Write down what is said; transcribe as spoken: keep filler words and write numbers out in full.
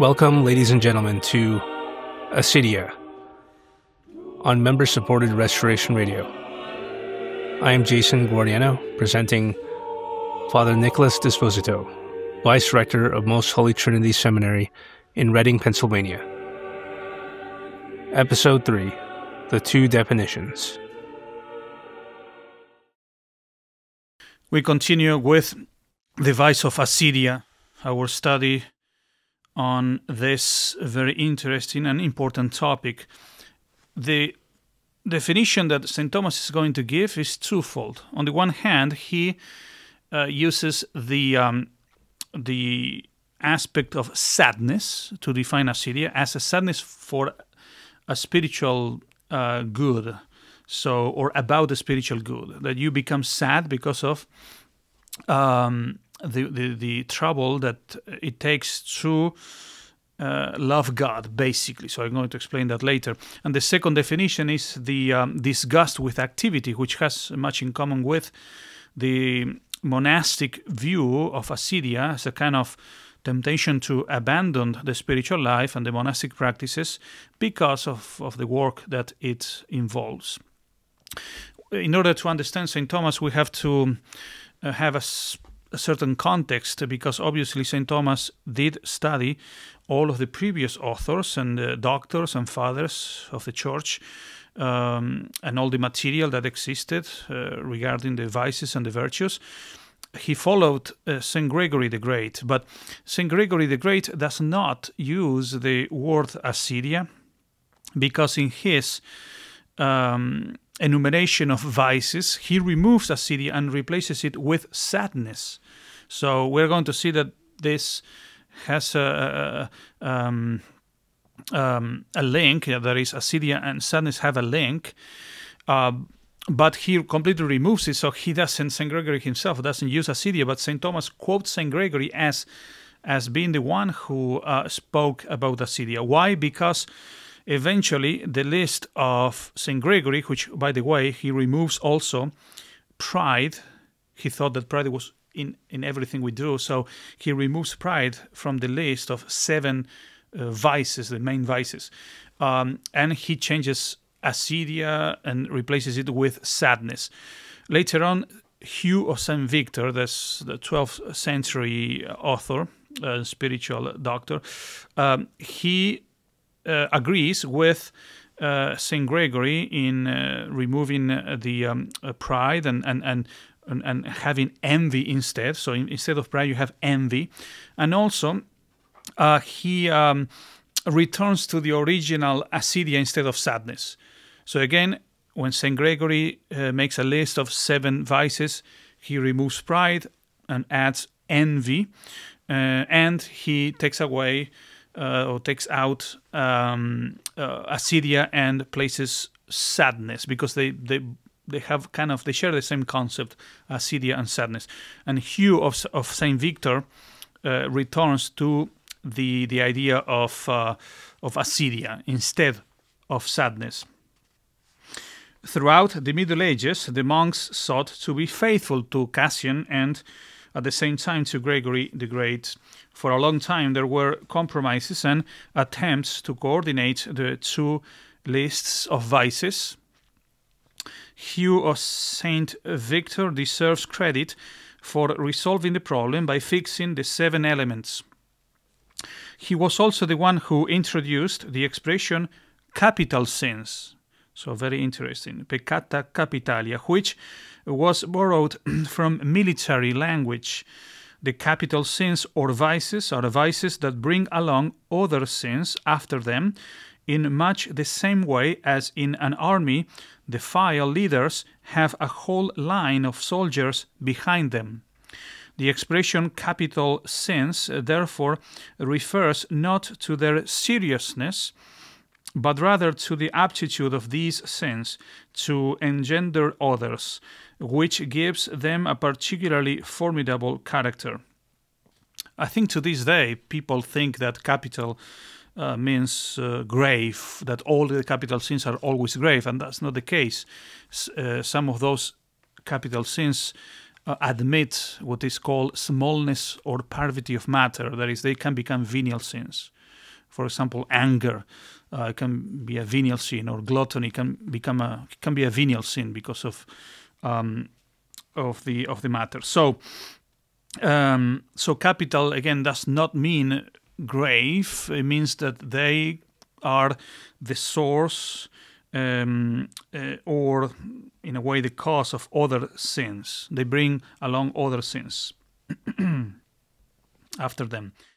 Welcome, ladies and gentlemen, to Acedia on member-supported Restoration Radio. I am Jason Guardiano, presenting Father Nicholas Disposito, Vice Rector of Most Holy Trinity Seminary in Reading, Pennsylvania. Episode three, The Two Definitions. We continue with the Vice of Acedia, our study on this very interesting and important topic. The definition that Saint Thomas is going to give is twofold. On the one hand, he uh, uses the um, the aspect of sadness to define acedia as a sadness for a spiritual uh, good, so or about the spiritual good, that you become sad because of um, the, the the trouble that it takes to uh, love God, basically. So I'm going to explain that later. And the second definition is the um, disgust with activity, which has much in common with the monastic view of acedia as a kind of temptation to abandon the spiritual life and the monastic practices because of, of the work that it involves. In order to understand Saint Thomas, we have to uh, have a, a certain context, because obviously Saint Thomas did study all of the previous authors and uh, doctors and fathers of the Church, um, and all the material that existed uh, regarding the vices and the virtues. He followed uh, Saint Gregory the Great, but Saint Gregory the Great does not use the word acedia, because in his um, enumeration of vices, he removes acedia and replaces it with sadness. So we're going to see that this has a, a, um, um, a link. That is, acedia and sadness have a link. Uh, But he completely removes it, so he doesn't, Saint Gregory himself doesn't use acedia, but Saint Thomas quotes Saint Gregory as as being the one who uh, spoke about acedia. Why? Because eventually the list of Saint Gregory, which, by the way, he removes also pride. He thought that pride was in, in everything we do, so he removes pride from the list of seven uh, vices, the main vices, um, and he changes acedia and replaces it with sadness. Later on, Hugh of Saint Victor, that's the twelfth century author, uh, spiritual doctor, um, he uh, agrees with uh, Saint Gregory in uh, removing uh, the um, uh, pride and, and, and, and, and having envy instead. So in, instead of pride, you have envy. And also, uh, he um, returns to the original acedia instead of sadness. So again, when Saint Gregory uh, makes a list of seven vices, he removes pride and adds envy, uh, and he takes away uh, or takes out um, uh, acedia and places sadness, because they, they they have kind of they share the same concept, acedia and sadness. And Hugh of of Saint Victor uh, returns to the the idea of uh, of acedia instead of sadness. Throughout the Middle Ages, the monks sought to be faithful to Cassian and at the same time to Gregory the Great. For a long time there were compromises and attempts to coordinate the two lists of vices. Hugh of Saint Victor deserves credit for resolving the problem by fixing the seven elements. He was also the one who introduced the expression capital sins. So very interesting, peccata capitalia, which was borrowed from military language. The capital sins or vices are vices that bring along other sins after them in much the same way as in an army the file leaders have a whole line of soldiers behind them. The expression capital sins, therefore, refers not to their seriousness, but rather to the aptitude of these sins to engender others, which gives them a particularly formidable character. I think to this day, people think that capital uh, means uh, grave, that all the capital sins are always grave, and that's not the case. S- uh, some of those capital sins uh, admit what is called smallness or parvity of matter, that is, they can become venial sins. For example, anger uh, can be a venial sin, or gluttony can become a can be a venial sin because of um, of the of the matter. So, um, so capital again does not mean grave. It means that they are the source, um, uh, or in a way the cause of other sins. They bring along other sins after them.